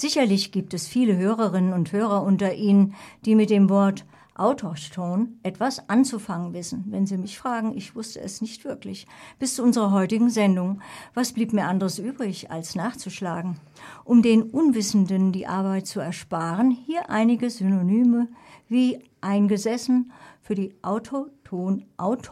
Sicherlich gibt es viele Hörerinnen und Hörer unter Ihnen, die mit dem Wort autochthon etwas anzufangen wissen. Wenn Sie mich fragen, ich wusste es nicht wirklich. Bis zu unserer heutigen Sendung. Was blieb mir anderes übrig, als nachzuschlagen? Um den Unwissenden die Arbeit zu ersparen, hier einige Synonyme wie eingesessen für die autochthone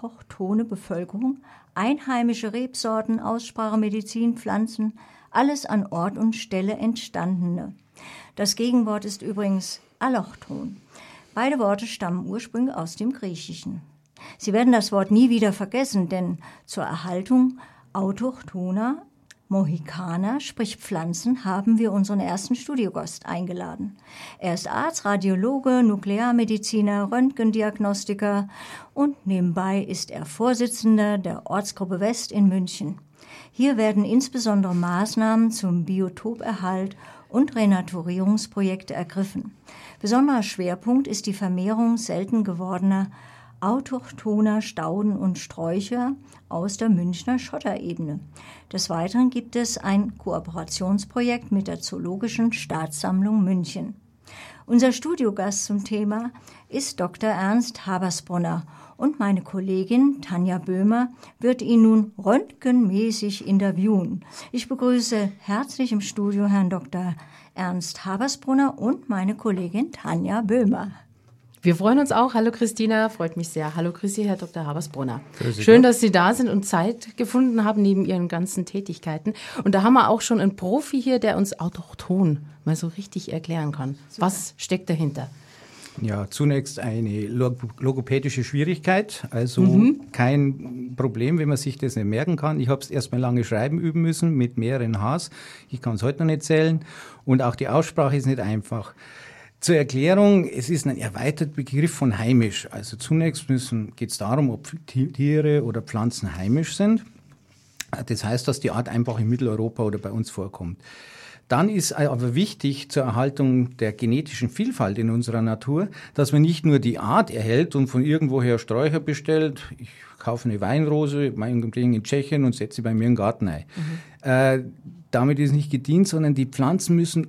Bevölkerung, einheimische Rebsorten, Aussprache, Medizin, Pflanzen, alles an Ort und Stelle entstandene. Das Gegenwort ist übrigens allochthon. Beide Worte stammen ursprünglich aus dem Griechischen. Sie werden das Wort nie wieder vergessen, denn zur Erhaltung autochthoner Mohikaner, sprich Pflanzen, haben wir unseren ersten Studiogast eingeladen. Er ist Arzt, Radiologe, Nuklearmediziner, Röntgendiagnostiker und nebenbei ist er Vorsitzender der Ortsgruppe West in München. Hier werden insbesondere Maßnahmen zum Biotoperhalt und Renaturierungsprojekte ergriffen. Besonderer Schwerpunkt ist die Vermehrung selten gewordener autochthoner Stauden und Sträucher aus der Münchner Schotterebene. Des Weiteren gibt es ein Kooperationsprojekt mit der Zoologischen Staatssammlung München. Unser Studiogast zum Thema ist Dr. Ernst Habersbrunner und meine Kollegin Tanja Böhmer wird ihn nun röntgenmäßig interviewen. Ich begrüße herzlich im Studio Herrn Dr. Ernst Habersbrunner und meine Kollegin Tanja Böhmer. Wir freuen uns auch. Hallo Christina, freut mich sehr. Hallo Christi, Herr Dr. Habersbrunner. Schön, dass Sie da sind und Zeit gefunden haben neben Ihren ganzen Tätigkeiten. Und da haben wir auch schon einen Profi hier, der uns autochthon mal so richtig erklären kann. Super. Was steckt dahinter? Ja, zunächst eine logopädische Schwierigkeit, also kein Problem, wenn man sich das nicht merken kann. Ich habe es erstmal lange schreiben üben müssen mit mehreren Hs. Ich kann es heute noch nicht zählen und auch die Aussprache ist nicht einfach. Zur Erklärung, es ist ein erweiterter Begriff von heimisch. Also zunächst geht es darum, ob Tiere oder Pflanzen heimisch sind. Das heißt, dass die Art einfach in Mitteleuropa oder bei uns vorkommt. Dann ist aber wichtig zur Erhaltung der genetischen Vielfalt in unserer Natur, dass man nicht nur die Art erhält und von irgendwoher Sträucher bestellt. Ich kaufe eine Weinrose, meinetwegen in Tschechien und setze sie bei mir in den Garten ein. Damit ist nicht gedient, sondern die Pflanzen müssen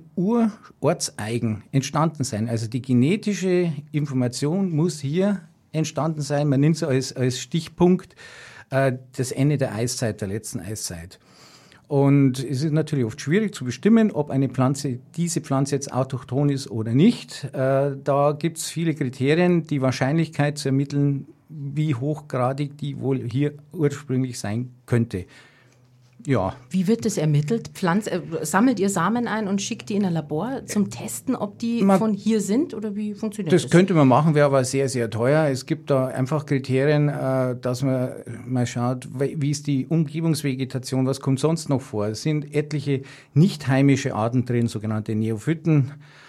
ortseigen entstanden sein. Also die genetische Information muss hier entstanden sein. Man nimmt es als Stichpunkt das Ende der Eiszeit, der letzten Eiszeit. Und es ist natürlich oft schwierig zu bestimmen, ob diese Pflanze jetzt autochthon ist oder nicht. Da gibt es viele Kriterien, die Wahrscheinlichkeit zu ermitteln, wie hochgradig die wohl hier ursprünglich sein könnte. Ja. Wie wird das ermittelt? Sammelt ihr Samen ein und schickt die in ein Labor zum Testen, ob die von hier sind oder wie funktioniert das? Das könnte man machen, wäre aber sehr, sehr teuer. Es gibt da einfach Kriterien, dass man mal schaut, wie ist die Umgebungsvegetation, was kommt sonst noch vor? Es sind etliche nicht heimische Arten drin, sogenannte Neophyten.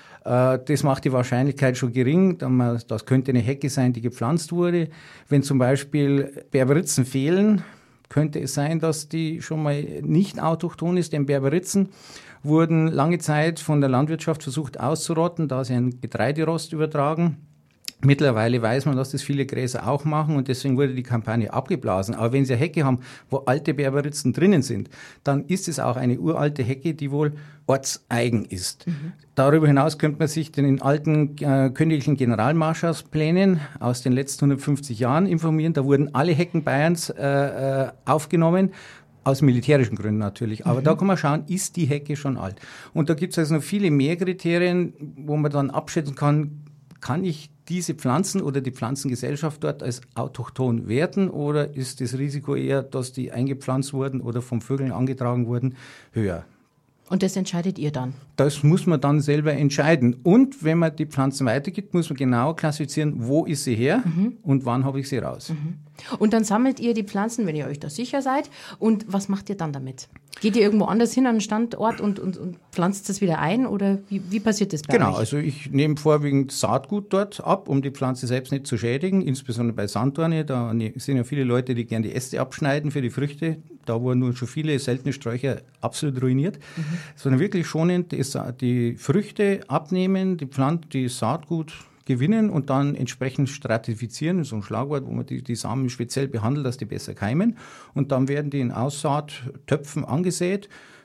Das macht die Wahrscheinlichkeit schon gering. Das könnte eine Hecke sein, die gepflanzt wurde. Wenn zum Beispiel Berberitzen fehlen, könnte es sein, dass die schon mal nicht autochthon ist, denn Berberitzen wurden lange Zeit von der Landwirtschaft versucht auszurotten, da sie einen Getreiderost übertragen. Mittlerweile weiß man, dass das viele Gräser auch machen und deswegen wurde die Kampagne abgeblasen. Aber wenn Sie eine Hecke haben, wo alte Berberitzen drinnen sind, dann ist es auch eine uralte Hecke, die wohl ortseigen ist. Darüber hinaus könnte man sich den alten königlichen Generalmarschaftsplänen aus den letzten 150 Jahren informieren. Da wurden alle Hecken Bayerns aufgenommen. Aus militärischen Gründen natürlich. Aber da kann man schauen, ist die Hecke schon alt? Und da gibt es also noch viele mehr Kriterien, wo man dann abschätzen kann ich diese Pflanzen oder die Pflanzengesellschaft dort als autochthon werten oder ist das Risiko eher, dass die eingepflanzt wurden oder von Vögeln angetragen wurden, höher? Und das entscheidet ihr dann? Das muss man dann selber entscheiden. Und wenn man die Pflanzen weitergibt, muss man genau klassifizieren, wo ist sie her und wann habe ich sie raus. Und dann sammelt ihr die Pflanzen, wenn ihr euch da sicher seid. Und was macht ihr dann damit? Geht ihr irgendwo anders hin an einen Standort und pflanzt das wieder ein? Oder wie passiert das bei euch? Genau, also ich nehme vorwiegend Saatgut dort ab, um die Pflanze selbst nicht zu schädigen. Insbesondere bei Sanddorne, da sind ja viele Leute, die gerne die Äste abschneiden für die Früchte. Da wurden nun schon viele seltene Sträucher absolut ruiniert. Sondern wirklich schonend die Früchte abnehmen, die Saatgut gewinnen und dann entsprechend stratifizieren, so ein Schlagwort, wo man die Samen speziell behandelt, dass die besser keimen. Und dann werden die in Aussaattöpfen angesät,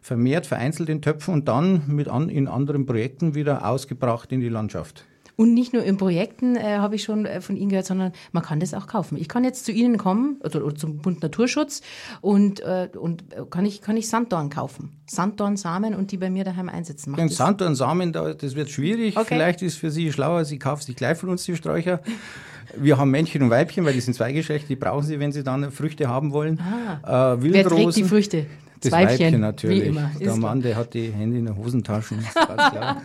vermehrt, vereinzelt in Töpfen und dann in anderen Projekten wieder ausgebracht in die Landschaft. Und nicht nur in Projekten habe ich schon von Ihnen gehört, sondern man kann das auch kaufen. Ich kann jetzt zu Ihnen kommen, oder zum Bund Naturschutz und kann ich Sanddorn kaufen. Sanddornsamen und die bei mir daheim einsetzen. Den Sanddornsamen, das wird schwierig. Okay. Vielleicht ist für Sie schlauer, Sie kaufen sich gleich von uns die Sträucher. Wir haben Männchen und Weibchen, weil die sind zweigeschlechtlich, die brauchen Sie, wenn Sie dann Früchte haben wollen. Wildrosen. Wer trägt die Früchte? Das Weibchen natürlich. Wie immer. Der Mann, der hat die Hände in den Hosentaschen, ist ganz klar.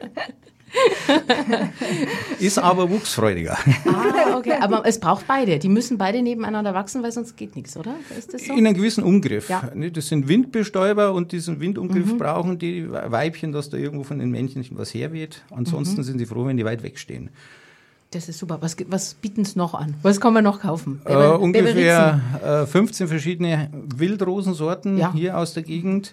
Ist aber wuchsfreudiger. Okay, aber es braucht beide. Die müssen beide nebeneinander wachsen, weil sonst geht nichts, oder? Ist das so? In einem gewissen Umgriff. Ja. Das sind Windbestäuber und diesen Windumgriff brauchen die Weibchen, dass da irgendwo von den Männchen was herweht. Ansonsten sind sie froh, wenn die weit wegstehen. Das ist super. Was bieten Sie noch an? Was kann man noch kaufen? Ungefähr 15 verschiedene Wildrosensorten hier aus der Gegend.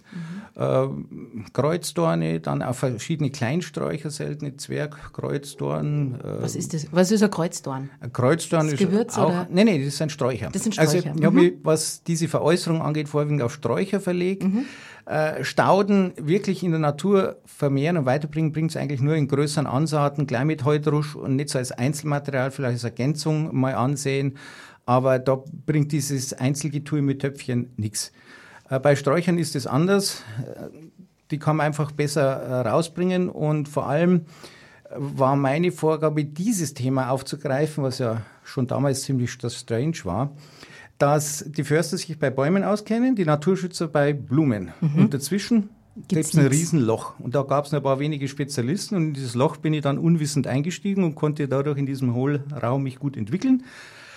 Kreuzdorne, dann auch verschiedene Kleinsträucher, seltene Zwergkreuzdorn. Was ist das? Was ist ein Kreuzdorn? Ein Kreuzdorn ist Gewürz auch, oder? Nee, das sind Sträucher. Das sind Sträucher. Also ich habe mich, was diese Veräußerung angeht, vorwiegend auf Sträucher verlegt. Stauden wirklich in der Natur vermehren und weiterbringen, bringt es eigentlich nur in größeren Ansaaten, gleich mit Heutrusch und nicht so als Einzelmaterial, vielleicht als Ergänzung mal ansehen. Aber da bringt dieses Einzelgetue mit Töpfchen nichts. Bei Sträuchern ist es anders. Die kann man einfach besser rausbringen und vor allem war meine Vorgabe, dieses Thema aufzugreifen, was ja schon damals ziemlich strange war, dass die Förster sich bei Bäumen auskennen, die Naturschützer bei Blumen. Und dazwischen gibt es ein Riesenloch. Und da gab es ein paar wenige Spezialisten und in dieses Loch bin ich dann unwissend eingestiegen und konnte dadurch in diesem Hohlraum mich gut entwickeln,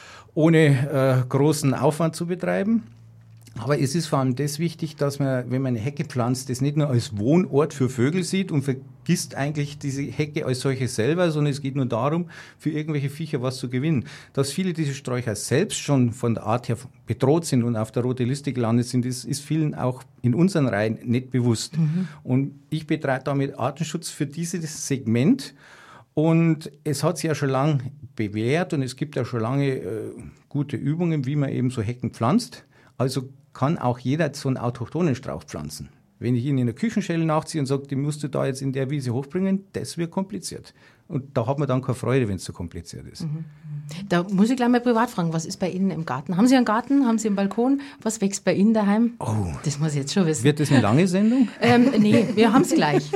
ohne großen Aufwand zu betreiben. Aber es ist vor allem das wichtig, dass man, wenn man eine Hecke pflanzt, das nicht nur als Wohnort für Vögel sieht und vergisst eigentlich diese Hecke als solche selber, sondern es geht nur darum, für irgendwelche Viecher was zu gewinnen. Dass viele dieser Sträucher selbst schon von der Art her bedroht sind und auf der roten Liste gelandet sind, ist vielen auch in unseren Reihen nicht bewusst. Und ich betreibe damit Artenschutz für dieses Segment. Und es hat sich ja schon lange bewährt und es gibt ja schon lange gute Übungen, wie man eben so Hecken pflanzt. Also kann auch jeder so einen autochthonen Strauch pflanzen. Wenn ich ihn in der Küchenschelle nachziehe und sage, die musst du da jetzt in der Wiese hochbringen, das wird kompliziert. Und da hat man dann keine Freude, wenn es so kompliziert ist. Da muss ich gleich mal privat fragen, was ist bei Ihnen im Garten? Haben Sie einen Garten? Haben Sie einen Balkon? Was wächst bei Ihnen daheim? Oh, das muss ich jetzt schon wissen. Wird das eine lange Sendung? Nee, wir haben es gleich.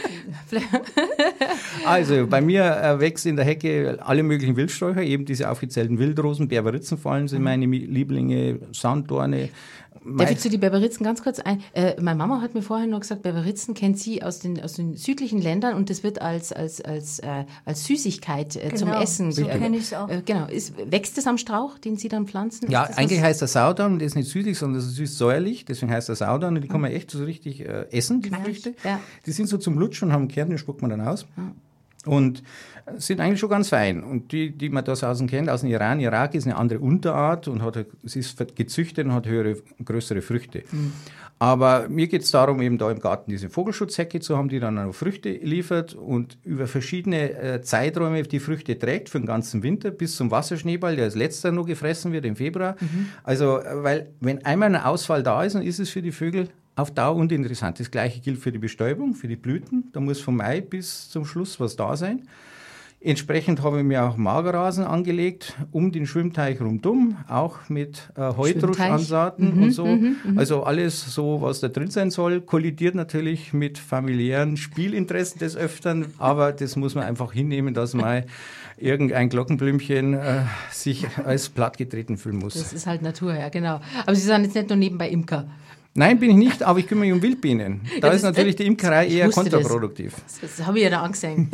Also bei mir wächst in der Hecke alle möglichen Wildsträucher, eben diese offiziellen Wildrosen, Berberitzen vor allem sind meine Lieblinge, Sanddorne. Darf ich zu die Berberitzen ganz kurz ein? Meine Mama hat mir vorhin noch gesagt, Berberitzen kennt sie aus den südlichen Ländern und das wird als Süßigkeit zum Essen. So kenne ich es auch. Genau. Wächst es am Strauch, den Sie dann pflanzen? Ja, eigentlich heißt der Saudorn, das ist nicht süßlich, sondern das ist süß-säuerlich, deswegen heißt der Saudorn und die kann man echt so richtig essen, die Früchte. Ja. Die sind so zum Lutschen und haben Kern, die spuckt man dann aus. Und sind eigentlich schon ganz fein. Und die man da außen kennt, aus dem Iran, Irak ist eine andere Unterart und sie ist gezüchtet und hat größere Früchte. Aber mir geht es darum, eben da im Garten diese Vogelschutzhecke zu haben, die dann auch Früchte liefert und über verschiedene Zeiträume die Früchte trägt für den ganzen Winter bis zum Wasserschneeball, der als letzter nur gefressen wird im Februar. Also, weil wenn einmal ein Ausfall da ist, dann ist es für die Vögel auf Dauer uninteressant. Das Gleiche gilt für die Bestäubung, für die Blüten. Da muss vom Mai bis zum Schluss was da sein. Entsprechend habe ich mir auch Magerrasen angelegt, um den Schwimmteich rundum, auch mit Heutrusch-Ansaaten und so. Also alles so, was da drin sein soll, kollidiert natürlich mit familiären Spielinteressen des Öfteren, aber das muss man einfach hinnehmen, dass mal irgendein Glockenblümchen sich als plattgetreten fühlen muss. Das ist halt Natur, ja genau. Aber Sie sind jetzt nicht nur nebenbei Imker. Nein, bin ich nicht, aber ich kümmere mich um Wildbienen. Da ist natürlich die Imkerei eher kontraproduktiv. Das habe ich ja da angesehen.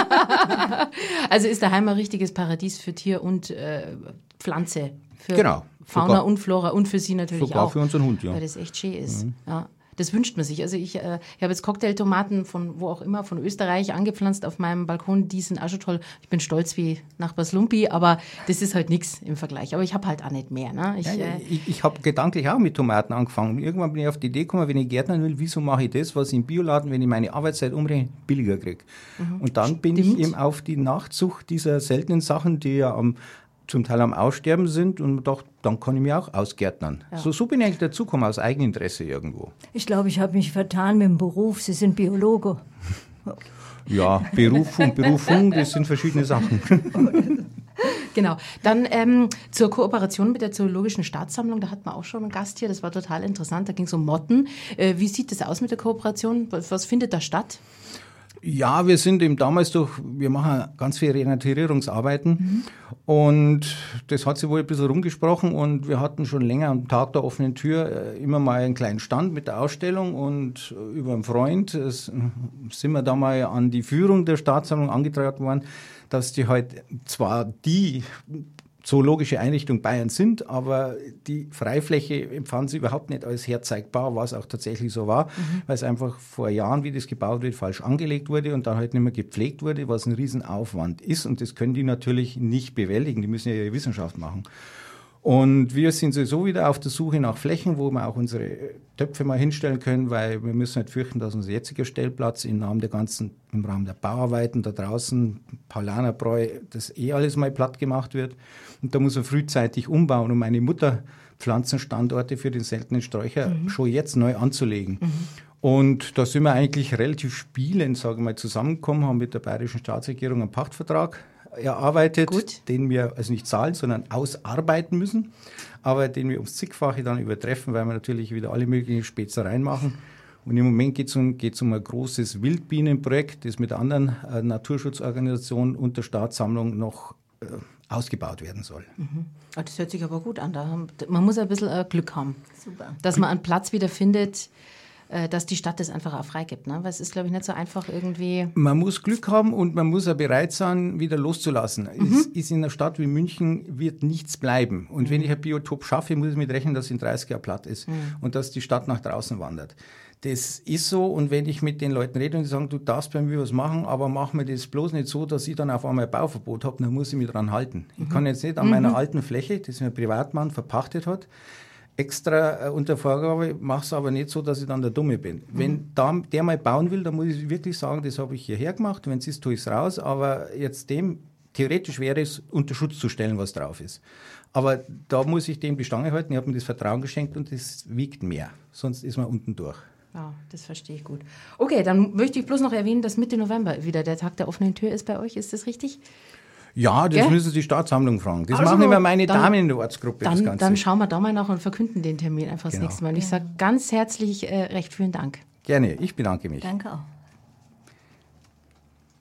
Also ist daheim ein richtiges Paradies für Tier und Pflanze. Für Fauna und Flora und für Sie natürlich sogar auch. Für unseren Hund, ja. Weil das echt schön ist. Ja. Das wünscht man sich. Also ich habe jetzt Cocktailtomaten von wo auch immer, von Österreich angepflanzt auf meinem Balkon. Die sind auch schon toll. Ich bin stolz wie Nachbar Slumpi, aber das ist halt nichts im Vergleich. Aber ich habe halt auch nicht mehr. Ne? Ich habe gedanklich auch mit Tomaten angefangen. Irgendwann bin ich auf die Idee gekommen, wenn ich Gärtnern will, wieso mache ich das, was ich im Bioladen, wenn ich meine Arbeitszeit umrechne, billiger kriege. Und dann bin ich eben auf die Nachzucht dieser seltenen Sachen, die ja am zum Teil am Aussterben sind und doch, dann kann ich mich auch ausgärtnern. Ja. So bin ich eigentlich dazugekommen, aus Eigeninteresse irgendwo. Ich glaube, ich habe mich vertan mit dem Beruf. Sie sind Biologe. Ja, Beruf und Berufung, das sind verschiedene Sachen. Genau. Dann zur Kooperation mit der Zoologischen Staatssammlung, da hatten wir auch schon einen Gast hier, das war total interessant, da ging es um Motten. Wie sieht das aus mit der Kooperation? Was findet da statt? Ja, wir sind eben damals wir machen ganz viele Renaturierungsarbeiten und das hat sich wohl ein bisschen rumgesprochen und wir hatten schon länger am Tag der offenen Tür immer mal einen kleinen Stand mit der Ausstellung und über einen Freund sind wir da mal an die Führung der Staatssammlung angetragen worden, dass die halt zwar die zoologische Einrichtung Bayern sind, aber die Freifläche empfanden sie überhaupt nicht als herzeigbar, was auch tatsächlich so war, weil es einfach vor Jahren, wie das gebaut wird, falsch angelegt wurde und dann halt nicht mehr gepflegt wurde, was ein Riesenaufwand ist und das können die natürlich nicht bewältigen, die müssen ja ihre Wissenschaft machen. Und wir sind sowieso wieder auf der Suche nach Flächen, wo wir auch unsere Töpfe mal hinstellen können, weil wir müssen nicht fürchten, dass unser jetziger Stellplatz im Rahmen der Bauarbeiten da draußen, Paulanerbräu, das alles mal platt gemacht wird. Und da muss man frühzeitig umbauen, um meine Mutterpflanzenstandorte für den seltenen Sträucher schon jetzt neu anzulegen. Und da sind wir eigentlich relativ spielend, sage ich mal, zusammengekommen, haben mit der Bayerischen Staatsregierung einen Pachtvertrag erarbeitet, den wir also nicht zahlen, sondern ausarbeiten müssen, aber den wir ums Zigfache dann übertreffen, weil wir natürlich wieder alle möglichen Spezereien machen. Und im Moment geht es um ein großes Wildbienenprojekt, das mit anderen Naturschutzorganisationen und der Staatssammlung noch ausgebaut werden soll. Das hört sich aber gut an. Man muss ein bisschen Glück haben, Super. Dass man einen Platz wieder findet, dass die Stadt das einfach auch freigibt. Ne? Weil es ist, glaube ich, nicht so einfach irgendwie. Man muss Glück haben und man muss auch bereit sein, wieder loszulassen. Es ist in einer Stadt wie München, wird nichts bleiben. Und wenn ich ein Biotop schaffe, muss ich mit rechnen, dass es in 30 Jahren platt ist und dass die Stadt nach draußen wandert. Das ist so und wenn ich mit den Leuten rede und die sagen, du darfst bei mir was machen, aber mach mir das bloß nicht so, dass ich dann auf einmal ein Bauverbot habe, dann muss ich mich dran halten. Ich kann jetzt nicht an meiner alten Fläche, das mir ein Privatmann verpachtet hat, extra unter Vorgabe, mache es aber nicht so, dass ich dann der Dumme bin. Wenn der mal bauen will, dann muss ich wirklich sagen, das habe ich hierher gemacht, wenn es ist, tue ich es raus, aber jetzt theoretisch wäre es unter Schutz zu stellen, was drauf ist. Aber da muss ich dem die Stange halten, ich habe mir das Vertrauen geschenkt und das wiegt mehr, sonst ist man unten durch. Ja, das verstehe ich gut. Okay, dann möchte ich bloß noch erwähnen, dass Mitte November wieder der Tag der offenen Tür ist bei euch, ist das richtig? Ja, das müssen Sie die Staatssammlung fragen. Das machen immer meine Damen in der Ortsgruppe. Dann schauen wir da mal nach und verkünden den Termin einfach das nächste Mal. Und ich sage ganz herzlich recht vielen Dank. Gerne, ich bedanke mich. Danke auch.